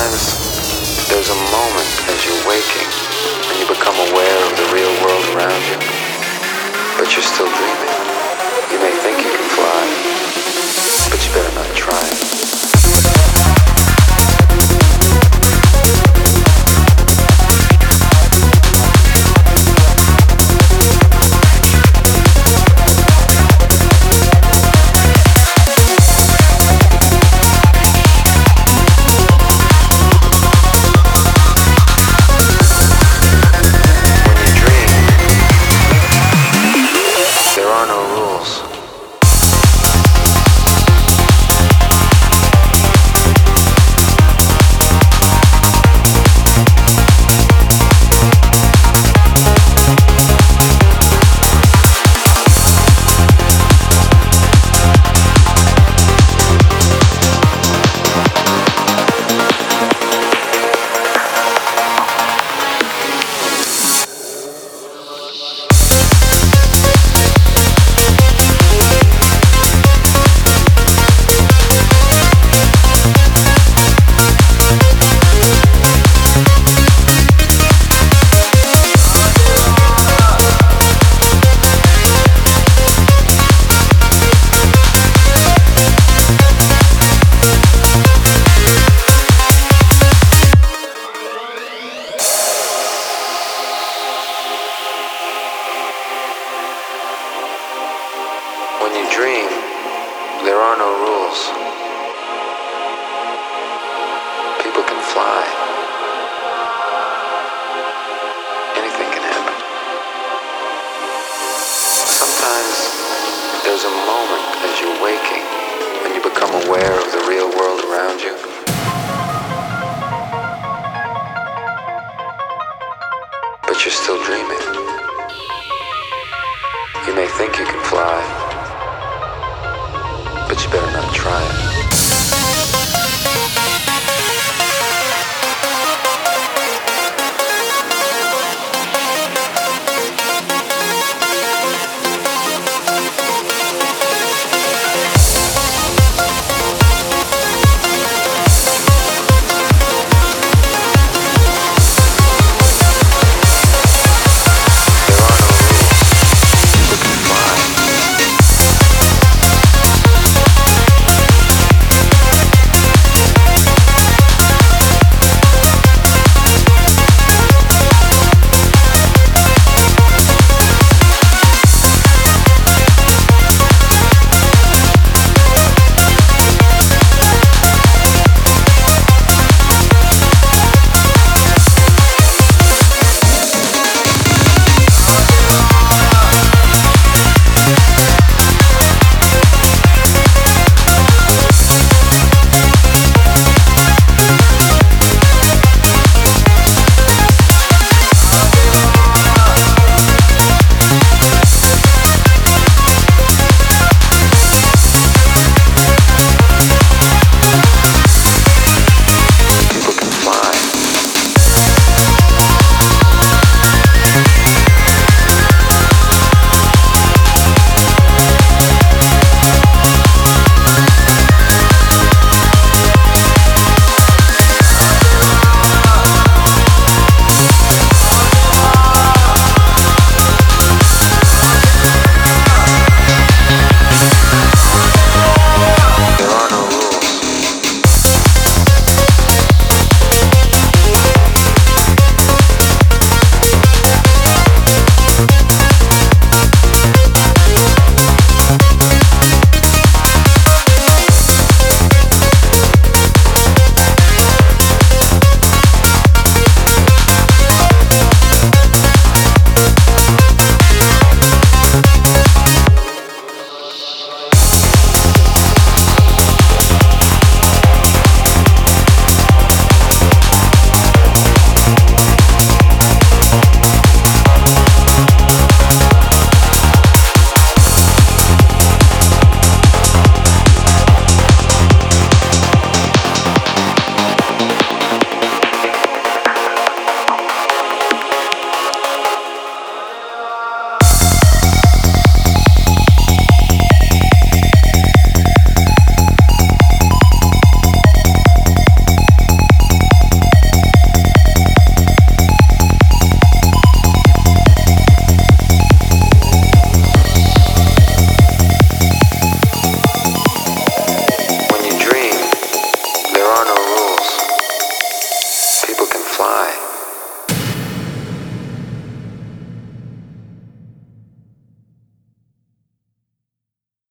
Sometimes there's a moment as you're waking when you become aware of the real world around you, but you're still dreaming. You may think you can fly, but you better not try it. When you dream, there are no rules. People can fly. Anything can happen. Sometimes there's a moment as you're waking when you become aware of the real world around you. But you're still dreaming. You may think you can fly, but you better not try it.